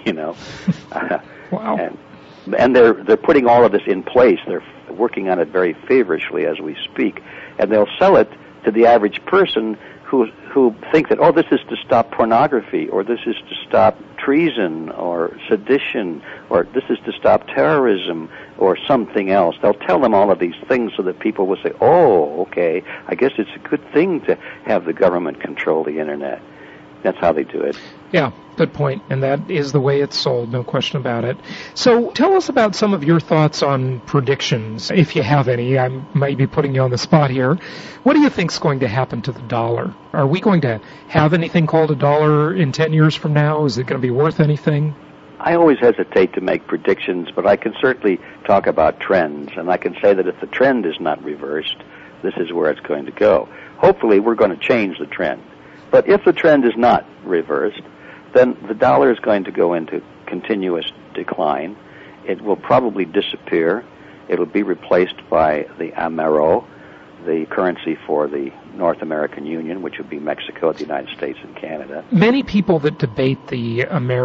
Wow. And they're putting all of this in place. They're working on it very feverishly as we speak, and they'll sell it to the average person who think that, this is to stop pornography, or this is to stop treason or sedition, or this is to stop terrorism or something else. They'll tell them all of these things so that people will say, okay, I guess it's a good thing to have the government control the Internet. That's how they do it. Yeah, good point. And that is the way it's sold, no question about it. So tell us about some of your thoughts on predictions, if you have any. I might be putting you on the spot here. What do you think is going to happen to the dollar? Are we going to have anything called a dollar in 10 years from now? Is it going to be worth anything? I always hesitate to make predictions, but I can certainly talk about trends. And I can say that if the trend is not reversed, this is where it's going to go. Hopefully, we're going to change the trend. But if the trend is not reversed, then the dollar is going to go into continuous decline. It will probably disappear. It will be replaced by the Amero, the currency for the North American Union, which would be Mexico, the United States, and Canada. Many people that debate the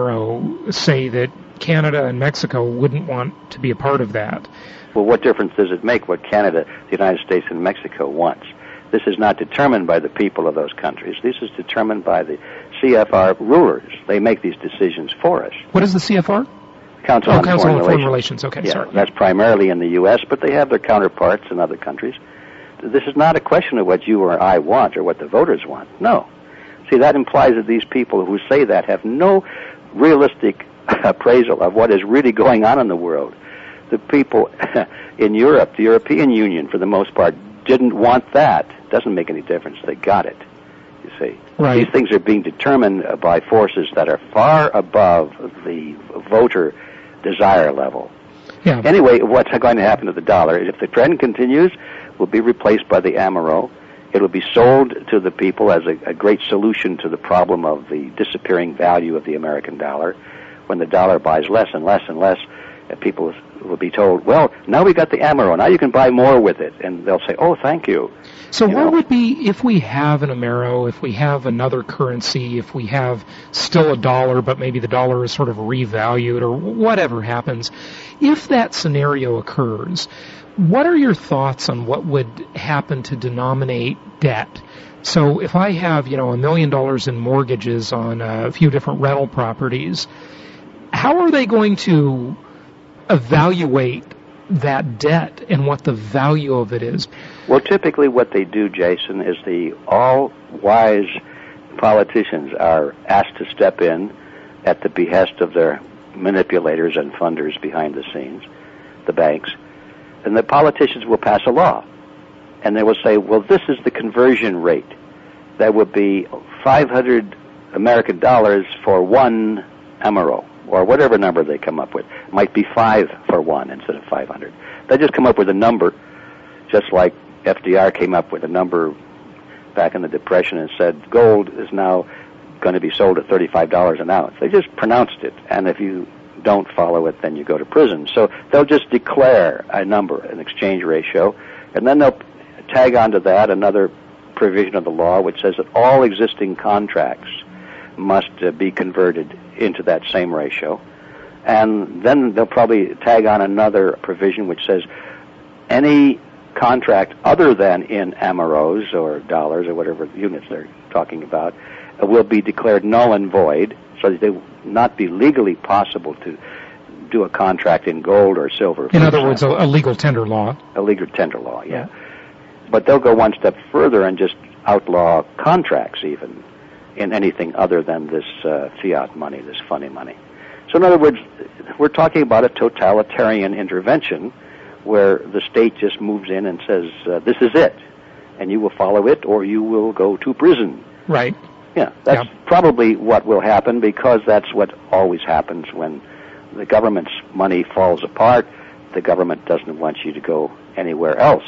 Amero say that Canada and Mexico wouldn't want to be a part of that. Well, what difference does it make what Canada, the United States, and Mexico wants? This is not determined by the people of those countries. This is determined by the CFR rulers. They make these decisions for us. What is the CFR? Council on Foreign Relations. Okay, yeah, sorry. That's primarily in the U.S., but they have their counterparts in other countries. This is not a question of what you or I want or what the voters want. No. See, that implies that these people who say that have no realistic appraisal of what is really going on in the world. The people in Europe, the European Union, for the most part, didn't want that. Doesn't make any difference. They got it, you see. Right. These things are being determined by forces that are far above the voter desire level. Yeah. Anyway, what's going to happen to the dollar is if the trend continues, will be replaced by the Amero. It will be sold to the people as a great solution to the problem of the disappearing value of the American dollar. When the dollar buys less and less and less, people will be told, well, now we got the Amero, now you can buy more with it. And they'll say, oh, thank you. So what would be, if we have an Amero, if we have another currency, if we have still a dollar, but maybe the dollar is sort of revalued or whatever happens, if that scenario occurs, what are your thoughts on what would happen to denominate debt? So if I have, $1 million in mortgages on a few different rental properties, how are they going to evaluate that debt and what the value of it is? Well, typically what they do, Jason, is the all-wise politicians are asked to step in at the behest of their manipulators and funders behind the scenes, the banks, and the politicians will pass a law. And they will say, well, this is the conversion rate. That would be 500 American dollars for one emerald, or whatever number they come up with. It might be 5 for 1 instead of 500. They just come up with a number, just like FDR came up with a number back in the Depression and said gold is now going to be sold at $35 an ounce. They just pronounced it, and if you don't follow it, then you go to prison. So they'll just declare a number, an exchange ratio, and then they'll tag onto that another provision of the law which says that all existing contracts must be converted into that same ratio. And then they'll probably tag on another provision which says any contract other than in amoros or dollars or whatever units they're talking about will be declared null and void, so that they will not be legally possible to do a contract in gold or silver. In other words, a legal tender law. A legal tender law, yeah. But they'll go one step further and just outlaw contracts even in anything other than this fiat money, this funny money. So in other words, we're talking about a totalitarian intervention where the state just moves in and says, this is it, and you will follow it or you will go to prison. Right. Yeah, that's probably what will happen, because that's what always happens when the government's money falls apart. The government doesn't want you to go anywhere else,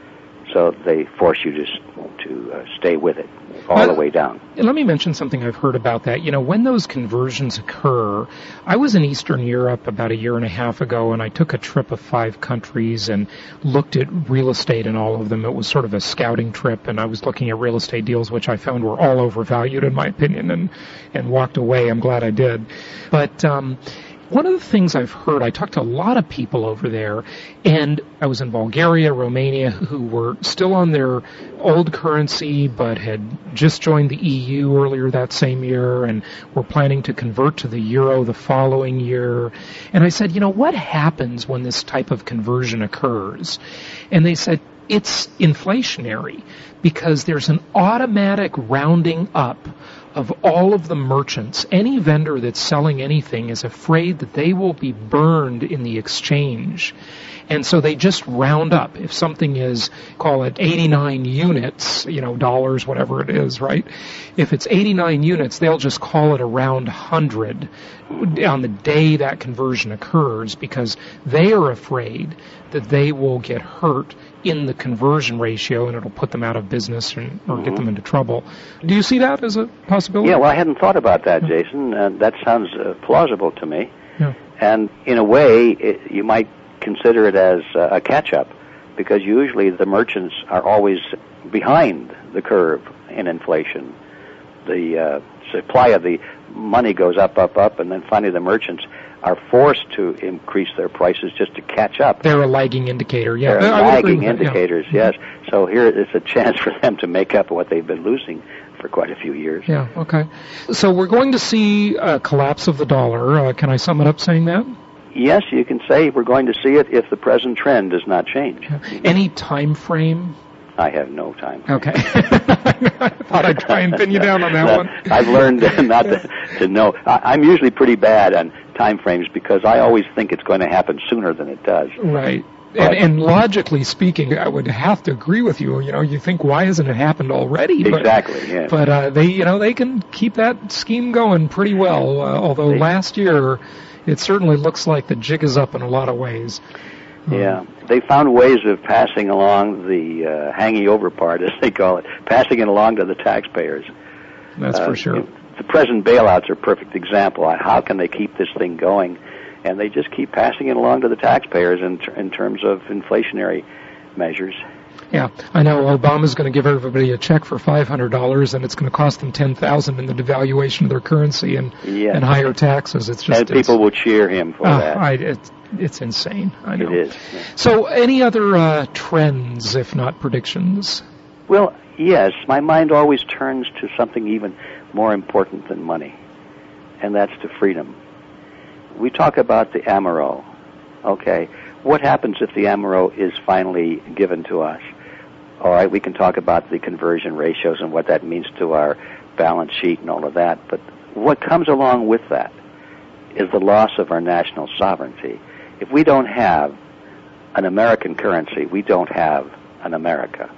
so they force you to stay with it all the way down. Let me mention something I've heard about that. You know, when those conversions occur, I was in Eastern Europe about 1.5 years ago, and I took a trip of 5 countries and looked at real estate in all of them. It was sort of a scouting trip, and I was looking at real estate deals which I found were all overvalued in my opinion, and walked away. I'm glad I did. But one of the things I've heard, I talked to a lot of people over there, and I was in Bulgaria, Romania, who were still on their old currency but had just joined the EU earlier that same year and were planning to convert to the euro the following year. And I said, you know, what happens when this type of conversion occurs? And they said, it's inflationary, because there's an automatic rounding up of all of the merchants. Any vendor that's selling anything is afraid that they will be burned in the exchange. And so they just round up. If something is, call it 89 units, you know, dollars, whatever it is, right? If it's 89 units, they'll just call it around 100 on the day that conversion occurs, because they are afraid that they will get hurt in the conversion ratio and it'll put them out of business or get them into trouble. Do you see that as a possibility? Yeah, well, I hadn't thought about that, Jason. That sounds plausible to me. Yeah. And in a way, you might consider it as a catch-up, because usually the merchants are always behind the curve in inflation. The supply of the money goes up, and then finally the merchants are forced to increase their prices just to catch up. They're a lagging indicator, yeah. They're lagging indicators, yes. So here is a chance for them to make up what they've been losing for quite a few years. Yeah, okay. So we're going to see a collapse of the dollar. Can I sum it up saying that? Yes, you can say we're going to see it if the present trend does not change. Yeah. Any time frame? I have no time frame. Okay. I thought I'd try and pin you down on that one. I've learned not to know. I'm usually pretty bad on time frames because I always think it's going to happen sooner than it does. Right. And logically speaking, I would have to agree with you. You know, you think, why hasn't it happened already? Exactly. Yeah. But they can keep that scheme going pretty well. Although last year, it certainly looks like the jig is up in a lot of ways. Yeah, they found ways of passing along the hanging over part, as they call it, passing it along to the taxpayers. That's for sure. The present bailouts are a perfect example. How can they keep this thing going? And they just keep passing it along to the taxpayers in terms of inflationary measures. Yeah, I know Obama's going to give everybody a check for $500, and it's going to cost them $10,000 in the devaluation of their currency and higher taxes. It's just people will cheer him for that. It's insane. I know. It is. Yeah. So, any other trends, if not predictions? Well, yes. My mind always turns to something even more important than money, and that's to freedom. We talk about the Amaro. Okay. what happens if the MRO is finally given to us? All right, we can talk about the conversion ratios and what that means to our balance sheet and all of that, but what comes along with that is the loss of our national sovereignty. If we don't have an American currency, we don't have an America.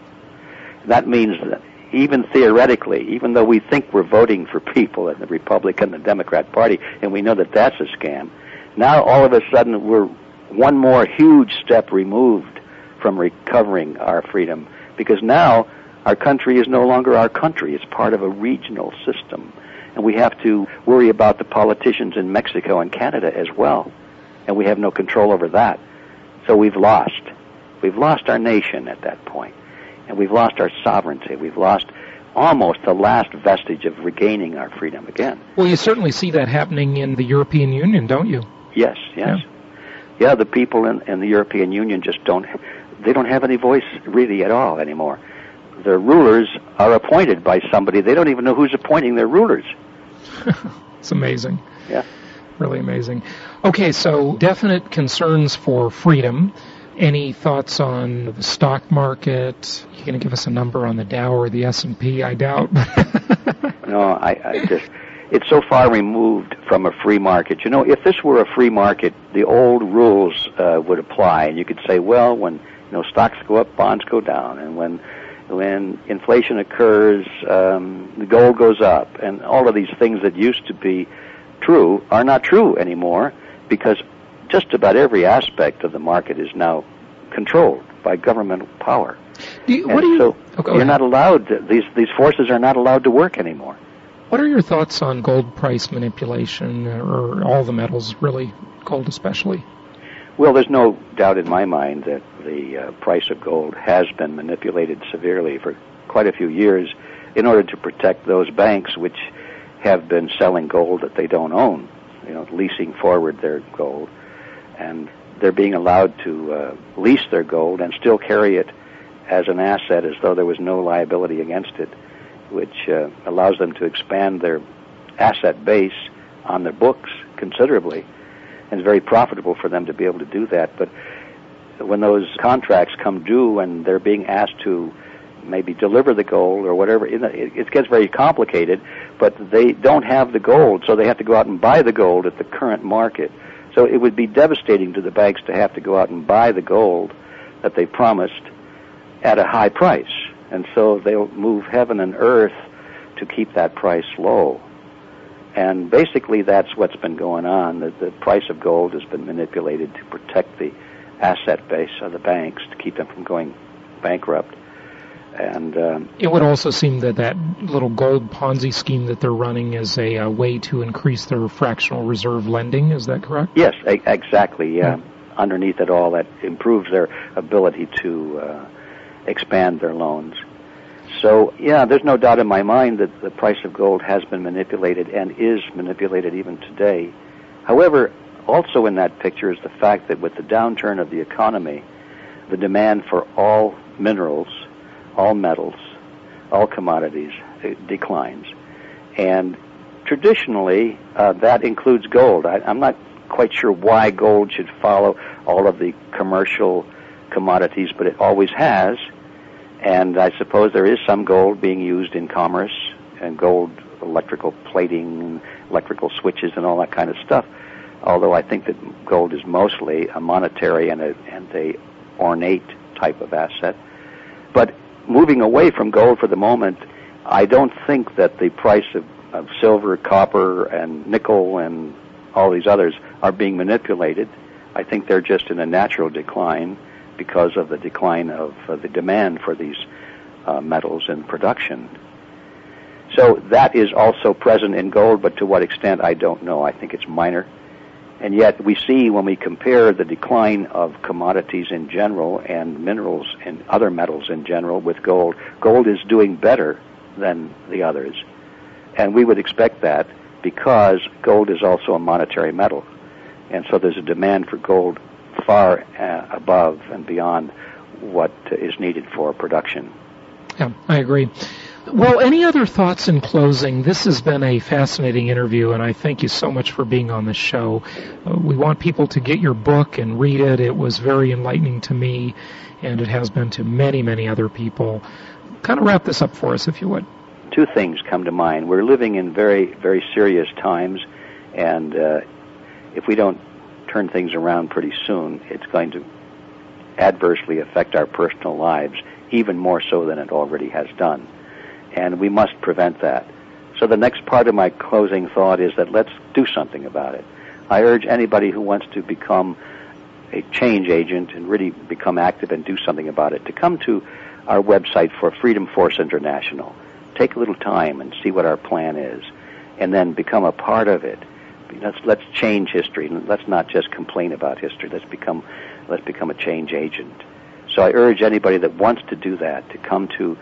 That means that even theoretically, even though we think we're voting for people in the Republican and the Democrat Party, and we know that that's a scam, now all of a sudden we're one more huge step removed from recovering our freedom, because now our country is no longer our country. It's part of a regional system. And we have to worry about the politicians in Mexico and Canada as well. And we have no control over that. So we've lost. We've lost our nation at that point. And we've lost our sovereignty. We've lost almost the last vestige of regaining our freedom again. Well, you certainly see that happening in the European Union, don't you? Yes. Yeah, the people in the European Union just don't have any voice really at all anymore. The rulers are appointed by somebody. They don't even know who's appointing their rulers. It's amazing. Yeah. Really amazing. Okay, so definite concerns for freedom. Any thoughts on the stock market? You going to give us a number on the Dow or the S&P? I doubt. No, I just... It's so far removed from a free market. You know, if this were a free market, the old rules would apply, and you could say, well, when stocks go up, bonds go down, and when inflation occurs, the gold goes up, and all of these things that used to be true are not true anymore, because just about every aspect of the market is now controlled by governmental power. You're not allowed. These forces are not allowed to work anymore. What are your thoughts on gold price manipulation, or all the metals, really, gold especially? Well, there's no doubt in my mind that the price of gold has been manipulated severely for quite a few years in order to protect those banks which have been selling gold that they don't own, leasing forward their gold. And they're being allowed to lease their gold and still carry it as an asset as though there was no liability against it, which allows them to expand their asset base on their books considerably. And it's very profitable for them to be able to do that. But when those contracts come due and they're being asked to maybe deliver the gold or whatever, it gets very complicated, but they don't have the gold, so they have to go out and buy the gold at the current market. So it would be devastating to the banks to have to go out and buy the gold that they promised at a high price. And so they'll move heaven and earth to keep that price low. And basically that's what's been going on. The price of gold has been manipulated to protect the asset base of the banks, to keep them from going bankrupt. And it would also seem that little gold Ponzi scheme that they're running is a way to increase their fractional reserve lending. Is that correct? Yes, exactly. Yeah. Underneath it all, that improves their ability to expand their loans. So, yeah, there's no doubt in my mind that the price of gold has been manipulated and is manipulated even today. However, also in that picture is the fact that with the downturn of the economy, the demand for all minerals, all metals, all commodities declines. And traditionally, that includes gold. I'm not quite sure why gold should follow all of the commercial commodities, but it always has. And I suppose there is some gold being used in commerce, and gold electrical plating, electrical switches, and all that kind of stuff. Although I think that gold is mostly a monetary and a ornate type of asset. But moving away from gold for the moment, I don't think that the price of silver, copper, and nickel, and all these others are being manipulated. I think they're just in a natural decline because of the decline of the demand for these metals in production. So that is also present in gold, but to what extent, I don't know. I think it's minor. And yet we see when we compare the decline of commodities in general and minerals and other metals in general with gold, gold is doing better than the others. And we would expect that because gold is also a monetary metal. And so there's a demand for gold far above and beyond what is needed for production. Yeah, I agree. Well, any other thoughts in closing? This has been a fascinating interview, and I thank you so much for being on the show. We want people to get your book and read it. It was very enlightening to me, and it has been to many, many other people. Kind of wrap this up for us, if you would. Two things come to mind. We're living in very, very serious times, and if we don't turn things around pretty soon, it's going to adversely affect our personal lives, even more so than it already has done. And we must prevent that. So the next part of my closing thought is that let's do something about it. I urge anybody who wants to become a change agent and really become active and do something about it to come to our website for Freedom Force International. Take a little time and see what our plan is, and then become a part of it. Let's change history. Let's not just complain about history. Let's become a change agent. So I urge anybody that wants to do that to come to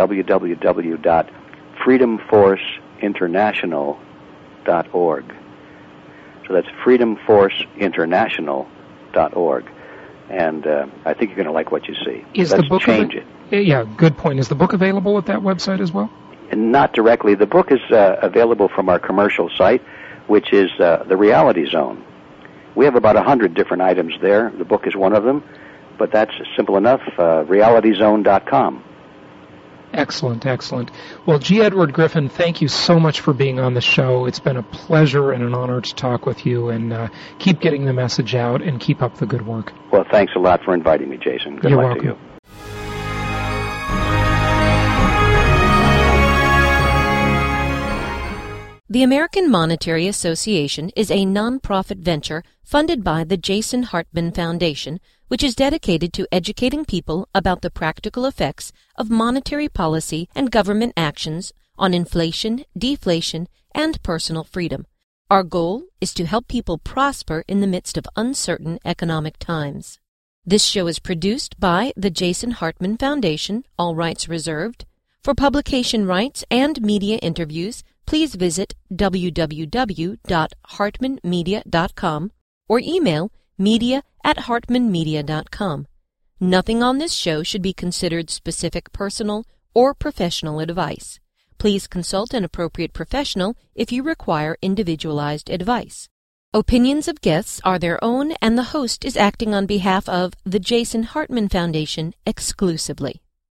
www.freedomforceinternational.org. So that's freedomforceinternational.org. And I think you're going to like what you see. Let's change it. Yeah, good point. Is the book available at that website as well? Not directly. The book is available from our commercial site, which is The Reality Zone. We have about 100 different items there. The book is one of them, but that's simple enough, realityzone.com. Excellent, excellent. Well, G. Edward Griffin, thank you so much for being on the show. It's been a pleasure and an honor to talk with you, and keep getting the message out and keep up the good work. Well, thanks a lot for inviting me, Jason. Good luck to you. The American Monetary Association is a nonprofit venture funded by the Jason Hartman Foundation, which is dedicated to educating people about the practical effects of monetary policy and government actions on inflation, deflation, and personal freedom. Our goal is to help people prosper in the midst of uncertain economic times. This show is produced by the Jason Hartman Foundation, all rights reserved. For publication rights and media interviews, please visit www.hartmanmedia.com or email media@hartmanmedia.com. Nothing on this show should be considered specific personal or professional advice. Please consult an appropriate professional if you require individualized advice. Opinions of guests are their own, and the host is acting on behalf of the Jason Hartman Foundation exclusively.